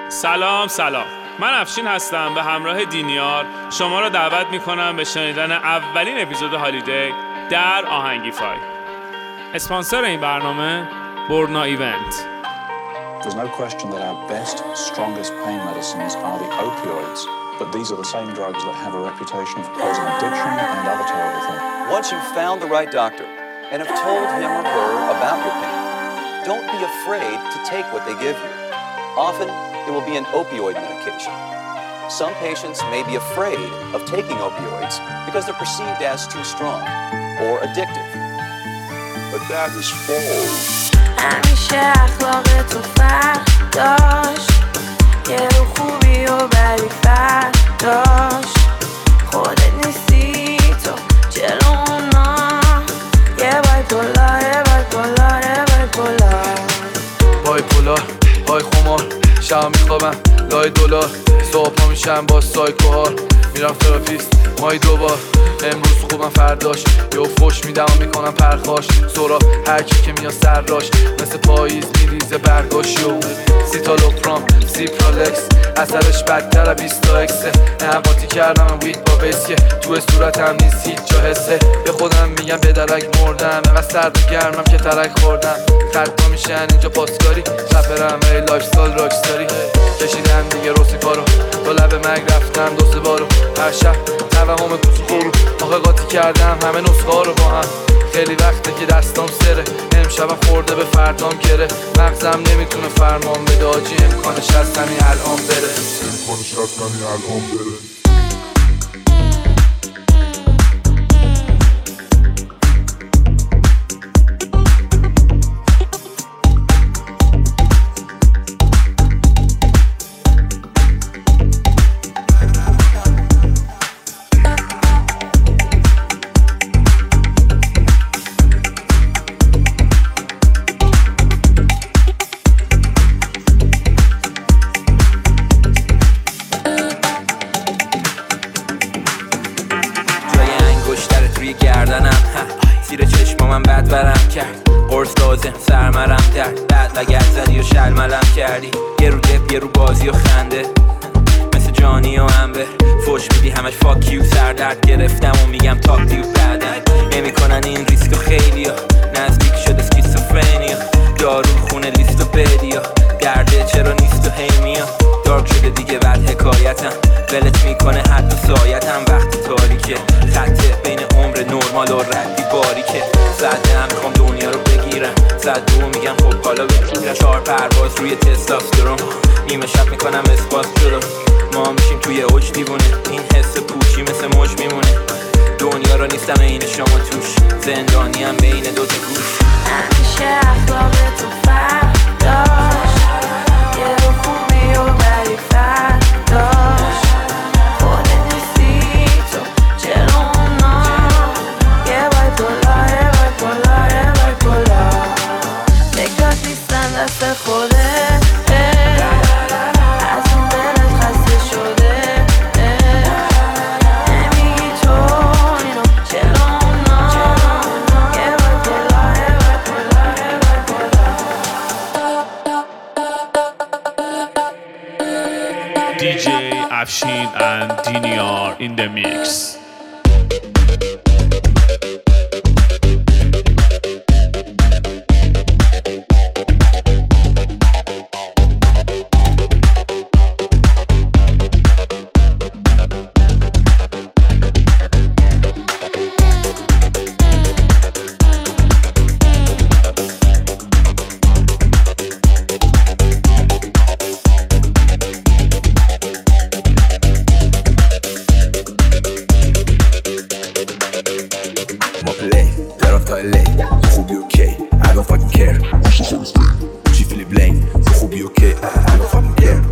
سلام من افشین هستم. به همراه دینیار شما را دعوت میکنم به شنیدن اولین اپیزود هالیدی در آهنگیفای. اسپانسر این برنامه بورنا ایونت. There's no question that our best, strongest pain medicines are the opioids, but these are the same drugs that have a reputation for causing addiction and other terrible things. Once you've found the right doctor and have told him or her about your pain, don't be afraid to take what they give you. Often, it will be an opioid medication. Some patients may be afraid of taking opioids because they're perceived as too strong or addictive. But that is false. همیشه اخلاق تو فرق داشت، یه رو خوبی و بدی فرق داشت. خودت نیستی تو جلو اونا، یه بایپولار های خمار، شب میخوابم لای دلار، صبح میشم با سایکوها، میرم تراپیست مای دوبار. امروز خوبم فرداش یه فوش میدم و میکنم پرخاش. سورا هر کی که میاد سراش مثل پاییز میریزه برگاشیو. سیتالوپرام سیپرالکس اثرش بدتر 20 اکسه. نهباتی کردم وید با بیسیه، تو صورتم نیست هیچ جا حسه. به خودم میگم به درک مردم، اینقدر سرد و گرمم که ترک خوردم. خرد میشن اینجا پاسکاری، رپرم ای لایف استایل راکستاری. کشیدم دیگه روسیپارو، تو لب مرگ رفتم دو سه بارو. هر شب توهم کوچو خورو، آخه قاطی کردم همه نسخه ها رو با هم. خیلی وقته که دستام سره، امشبم خورده به فردام گره. مغزم نمیتونه فرمان بده، آجی امکانش هست همین الان بره. زیر چشمامم بد ورم کرد، قرص لازم سرمرم درد. بعد لگت زدی و شلملم کردی، یه رو دپ یه رو بازی و خنده. مثل جانی و انبه فوش میدی همش فاکیو. سردرد گرفتم و میگم تاکتیو. بعدن نمیکنن این ریسکو، خیلی ها نزدیک شده اسکیزوفرنیا. دارو خونه لیست و بدیا، درده چرا نیست و هی میا. دارک شده دیگه بعد حکایتم، ولت میکنه حد و سایتم. وقتی تاریکه خطه بین عمر نرمال و ردی باریکه. زدم میخوام دنیا رو بگیرم، زد دو میگم خب حالا بگیرم. 4 پرواز روی تستاسترون، نیمه شب میکنم اسپاس جلو. ما میشیم توی اوج دیوونه، این حس پوچی مثل موج میمونه. دنیا رو نیستم این شما توش، زندانیم بین دوتا گوش. همیشه اخلاق تو فرق داشت، یه رو خوبی و بدی فرق داشت. خودت نیستی تو جلو اونا، یه بایپولار فکرات نیستن دست خوده. از اون دلت خسته شده، نمیگی تو اینو جلو اونا، یه بایپولار. DJ Afshin and Diniar in the mix. خوبی اوکی I don't fucking care چی فیلی بلین خوبی اوکی I don't fucking care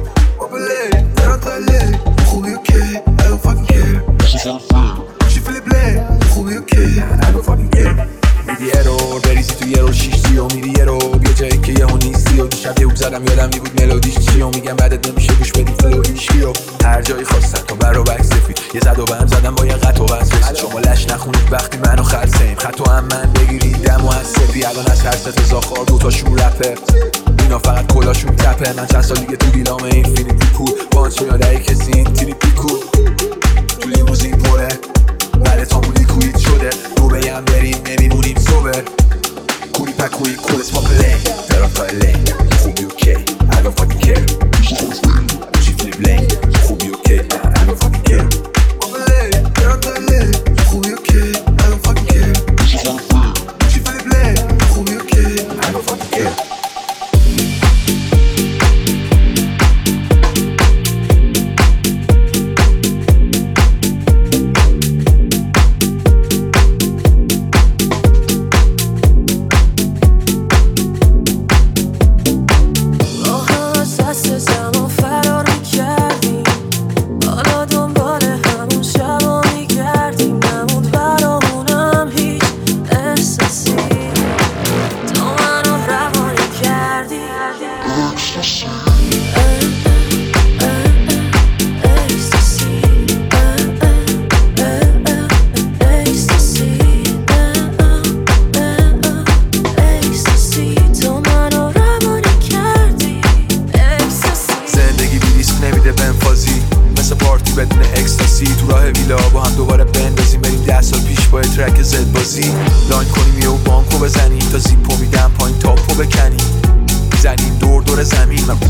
خوبی اوکی I don't fucking care چی فیلی بلین خوبی اوکی I don't fucking care میدی ارور بریزی تو یه رو 6 سی و میدی ارور یه جایی که یه هون نیستی و دیشب یه زدم یادم میبود ملودیش چی و میگم بعدت نمیشه گوش بدی فلو هیچکی رو هر جایی خواستن تا برا بک سفید یه زد و بهم زدم با یه قط و بس شما لش نخونید وقتی منو خرسیم خط و هم من بگیریدم و از سفی الان از هر ست زاخار دوتا شور رپر اینا فقط کلاشون تپه. من چند سال دیگه تو دیلام اینفینیتی پول پانچ میاد ای کسی این تیری پیکو تو لیموزین پره بله تامون لیکوید شده دو بیم بریم نمیمونیم سوبر کوری پکوی کولس پاپله فرافاله خوبی اوکی I don't fucking care چی فلیپ لین خوبی اوکی I don't fucking care پاپله فرافاله خوبی اوکی I don't fucking care چی فلیپ لین خوبی اوکی I don't fucking care لاین کنیم یه و بانکو بزنیم تا زیپو میدم پایین تاپو بکنیم میزنیم دور دور زمین من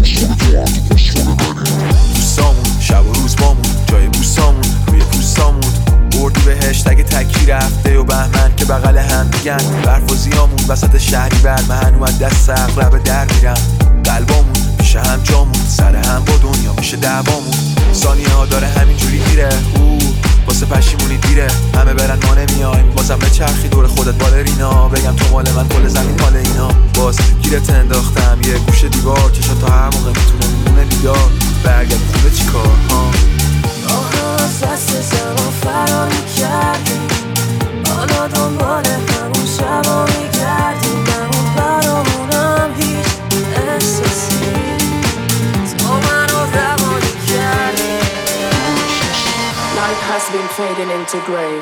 دوستامون شب و روز بامون جای بوسامون روی پوستامون بردی بهشت اگه تکی رفته و بهمن که بغل هم میگن برف و زیامون وسط شهری بر من اومد دست اقرب در میرم قلبامون میشه هم جامون سر هم با دنیا میشه دعوامون ثانیه ها داره همینجوری میره واسه پشیمونی دیره همه برن ما نمیایم بازم به چرخی دور خودت بالرینا بگم تو مال من کل زمین مال اینا باز گیرت انداختم یه گوشه دیوار چشم تا هر موقع میتونه میمونه بیدار برگرد خوبه چی کار ها از دست زمان فرار میکردیم حالا دنبال همون شبا میگردیم نمون برامونم هیچ احساسی تو منو روانی کردیم Life has been fading into grey.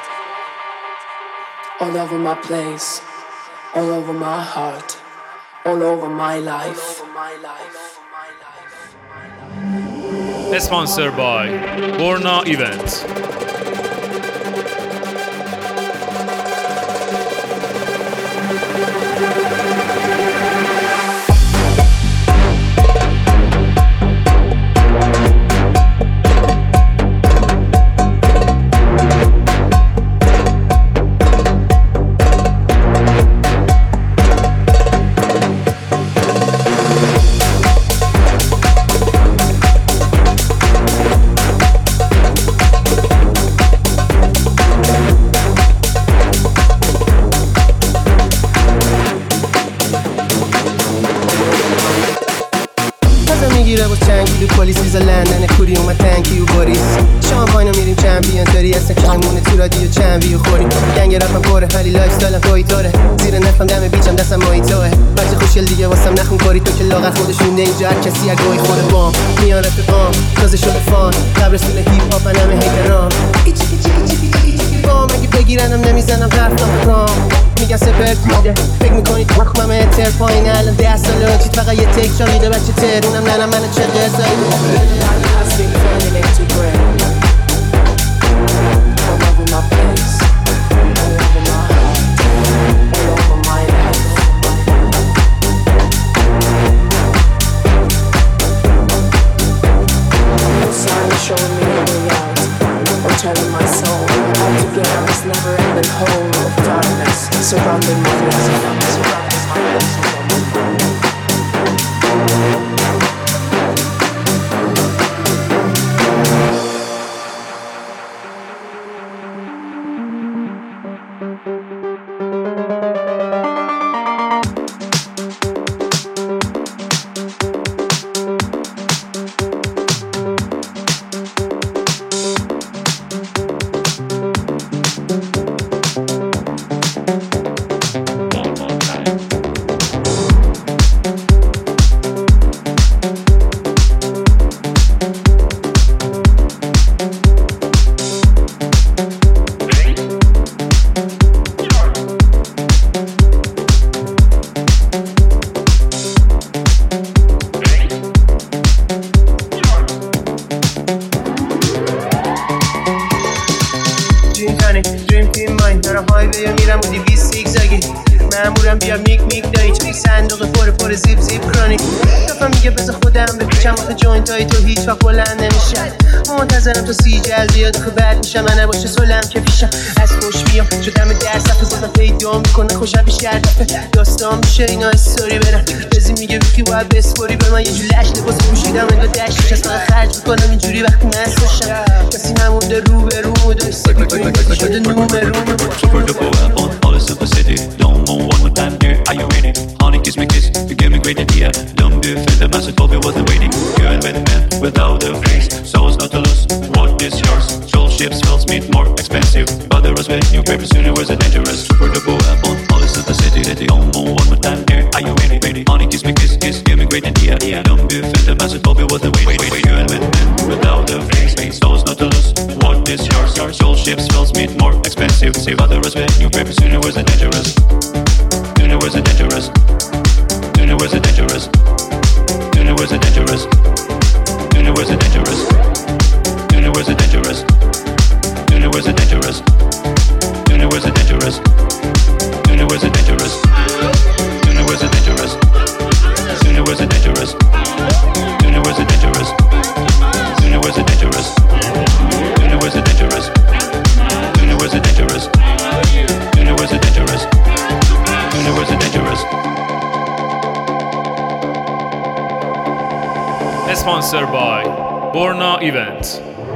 All over my place, all over my heart, all over my life. Sponsored by Borna Events. پلیس ویزا لندن کوری اومد تنکی و باریس شامپاینو میریم چمپیون داری هستن که میمونه تو رادیو چمپیون خوریم گنگ رفتم پره ولی لایف استایلم توی داره زیر نفهم دم بیچم دستم مایتوه بچه خوشگل دیگه واسم نخون کاری تو که لاغر خودش مونده اینجا هر کسی اگه خود بام میان رفیقام تازه شده فان قبرستون هیپ هاپ همه هیترام ایچی بام اگه بگیرنم نمیزنم رفتم رام میگن سپر میده فکر میکنید مخمم اتر پایین الان 10 ساله چیت فقط یه تکشا میده بچه ترونم ننم منو چه قصایی Has been fading into grey. All over my place, all over my heart, all over my life. No sign showing me a way out, or telling my soul altogether this never-ending hole of darkness surrounding my life. صندوق پر زیب زیب کرونیک دفعه میگه بذار خودم بپیچم آخه جوینت های تو هیچ وقت بلند نمیشن منتظرم تو سی جل بیاد آخه بعد میشم من نباشه سلم که پیشم از خوش میام شدم در صفحه زدم پیدا میکنه خوشبیش کرده داستان میشه اینا استوری برم بزی میگه بیخی باید بسپوری به من یه جور لش لباس پوشیدم انگار دشتش از من خرج میکنم اینجوری وقتی من خوشم کسی نمونده رو به رو و سبی تو این کسی شده نومه Super double up on all the simplicity. Don't move one more time, dear. Are you ready? Honey, kiss me, kiss. You gave me great idea. Don't be afraid, the master told me wasn't waiting. You ain't with a man without a face. So it's not to lose. What is yours? Soul ships, fells meet more expensive. But there was new papers, universe are dangerous. Super double up on all the simplicity. Don't move one more time, dear. Are you ready? Ready? Honey, kiss me, kiss, kiss. Give me great idea. Don't be afraid, the master told me wasn't waiting. You ain't with a man without a face. So it's not to lose. What is yours? Soul ships, fells meet more expensive. Save other respect, new papers, universe are dangerous. Universe are dangerous. Universe are dangerous. Universe are dangerous. Universe are dangerous. Universe are dangerous. Universe are dangerous. Universe are dangerous. Universe are dangerous. Universe are dangerous. Universe are dangerous. Universe are dangerous. Universe are dangerous. Universe are dangerous. Universe are dangerous. Universe are dangerous. Universe are dangerous. Sponsored by Borna Event.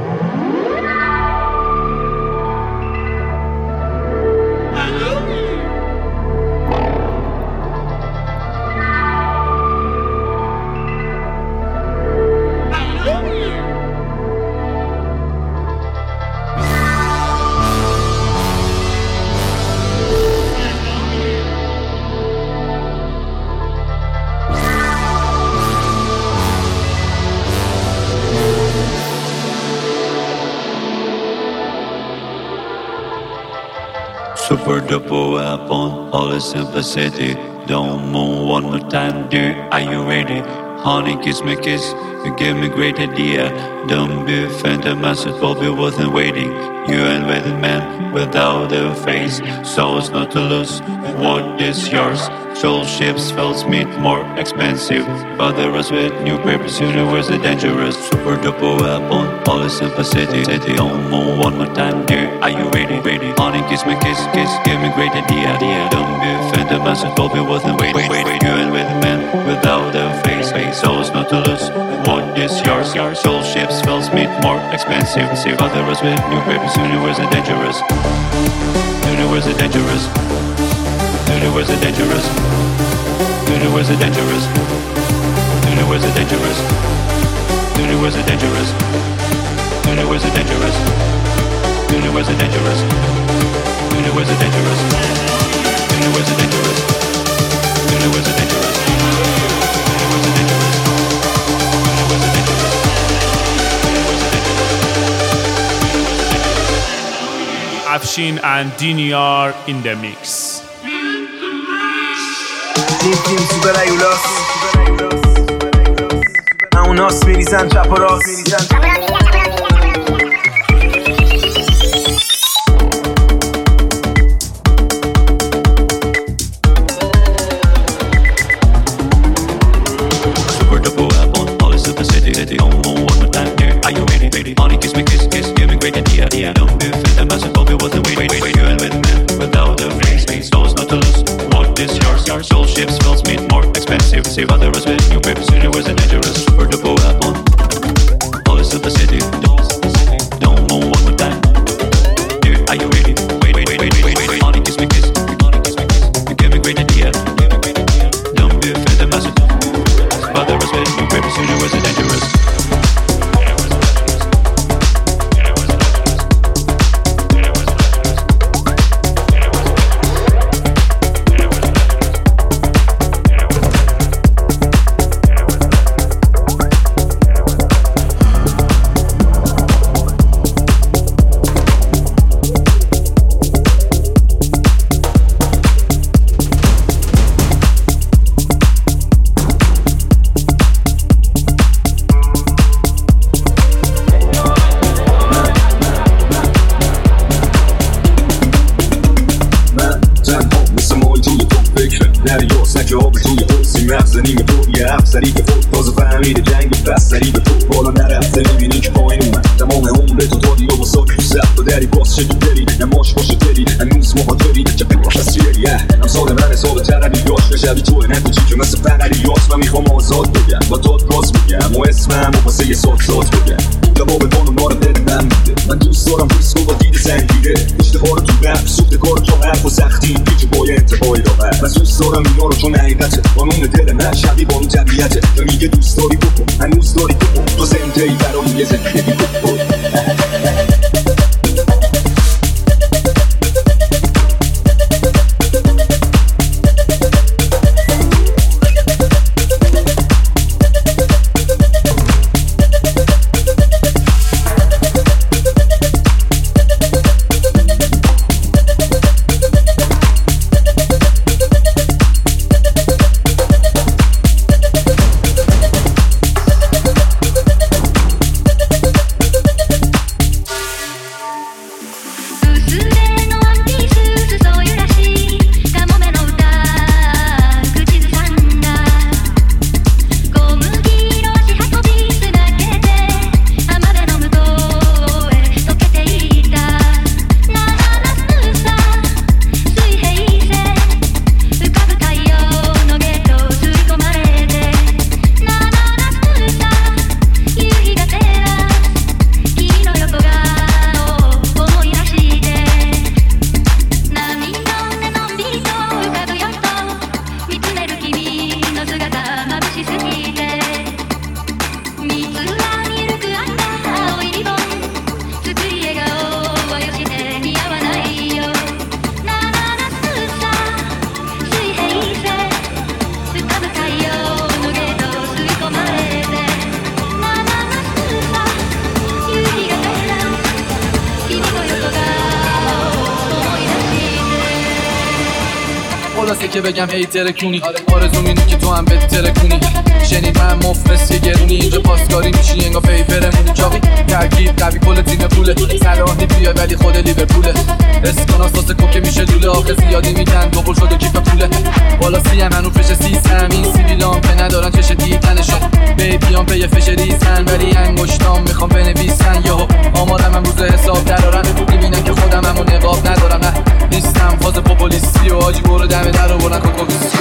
Super double up on all the simplicity. Don't move one more time, dear. Are you ready? Honey, kiss me, kiss. You gave me great idea. Don't be offended, the master told me wasn't waiting. You ain't with a man without a face. So it's not to lose. What is yours? Soul ships, fells meet more expensive. But there was with new papers, universe are dangerous. Super double up on all the simplicity. Don't move one more time, dear. Are you ready? Ready? Honey, kiss me, kiss, kiss. Give me great idea. Don't be offended, the master told me wasn't waiting. You ain't with a man without a face. So it's not to lose. What is yours? Soul ships, fells meet more expensive. But there was with new papers, universe are dangerous. Universe are dangerous. Universe are dangerous. Universe are dangerous. Universe are dangerous. Universe are dangerous. Universe are dangerous. Universe are dangerous. Universe are dangerous. Universe are dangerous. Universe are dangerous. Universe are dangerous. Afshin and Diniar in the mix. تیم سوپر ایولاس همون ناس میریزن چپ و راست Save others with new papers, universe are dangerous. Super double up on all the simplicity. Don't move one more time. Dear, are you ready? Wait. Honey, kiss me, kiss. You gave me great idea. Don't be afraid, the master. Save others with new papers, universe are dangerous. به توی حسی مغزنی به توی افسری که فوت تازه فهمیده جنگ بستری به تو بالا نرفته میبینی که پایین اومد تمام عمر تو دادی و واساکی تو سخت و دری باز شد داری نماش باشه داری هنوز مخاطری که بگاش تصویری امسال من حساب تردیداش بشوی توی نکوچی که مثل فنریاس من میخوام آزاد بگم با داد راست بگم و اسمم و واسه یه سات بگم جواب بانو ما رو دل من میده من دوست دارم ریسکو با دید سنگیده اشتها رو تو رفت سوخت کار تو حرف و سختی پیچ بای انتهای راحت من دوست دارم اینا رو چون حقیقته قانون دل من شبیه بانو طبیعته تا میگه دوست داری بکن هنوز داری بکن تو زنده ای برای یه زندگی بکن خلاصه که بگم هی ترکونی آرزوم اینه که تو هم بهت ترکونی شنید من مفلس یه گرونی اینجا پاسکاری میشی انگار پیپرمونی چاقی ترکیب قوی کل تیم پوله صلاحی بیاد ولی خود لیورپوله اسکاناس واسه کوکه میشه دوله آخه زیادی میگن دوبل شده کیف پوله بالا سی هم هنوز فش سیستم این سیبیلام که ندارن چش دیدنشون بیبیام پی فش ریزن ولی انگشتام میخوام بنویسن یهو آمارم هم روز حساب درارن میبینن که خودم همون نقاب ندارم نه نیستم فاز پوپولیستی و آجی برو دم در رو برن کوکوکیستی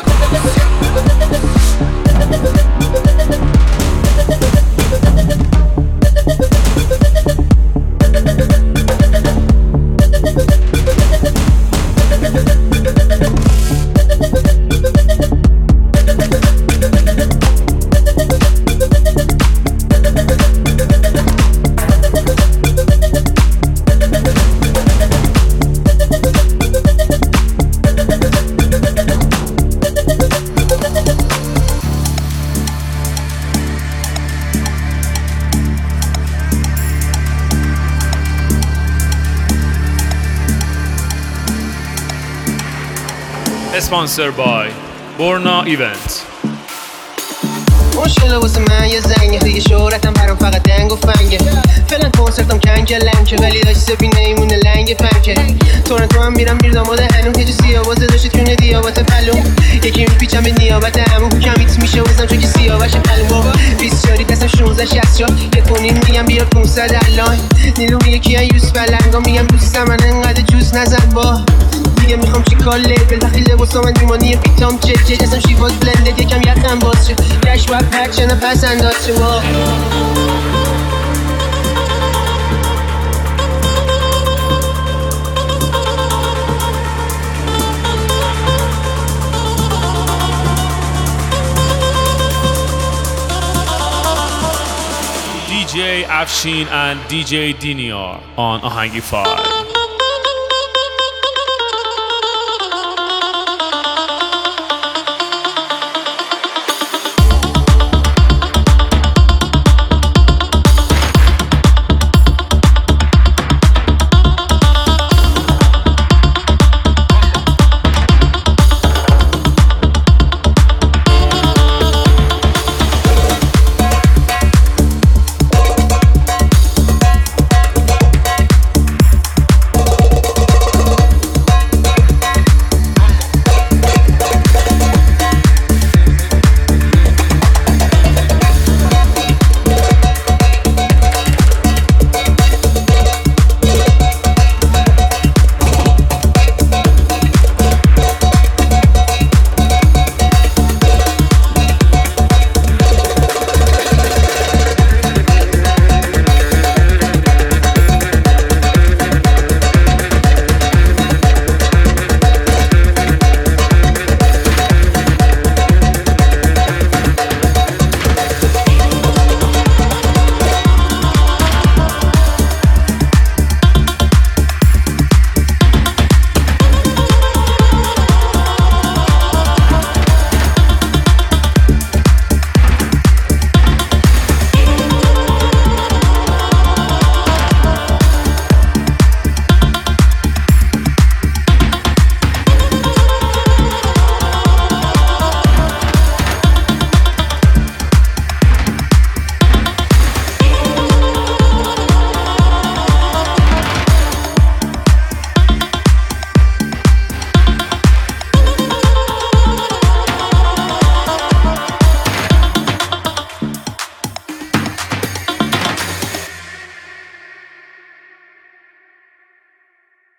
Sponsored by Borna Event. مشکل واسه من یه زنگه دیگه شهرتم برام فقط دنگ و فنگه فعلا کنسرتم کنگه لنگه ولی داشته بی نیمونه لنگ پنکه تورنتو هم میرم داماد هنوم که جو سیاوازه داشته تونه دیابات پلوم یکی میپیچم به نیابت همون کمیت میشه وزم چون که سیاوش پلوم بابا 20 شاری دستم 16 60 شا یه تونین میگم بیا 500 الان نیلو میگه کیان یوز بلنگا میگم دوستم من انقدر جوز نزن با دیگه میخوام چیکار لیبل وقتی لباسا من دیمانی پیتام چه جسم شیواز بلندد یکم یخم باز شه گشت باید پرچه نفس انداز شه با DJ Afshin and DJ Diniar on Ahangify.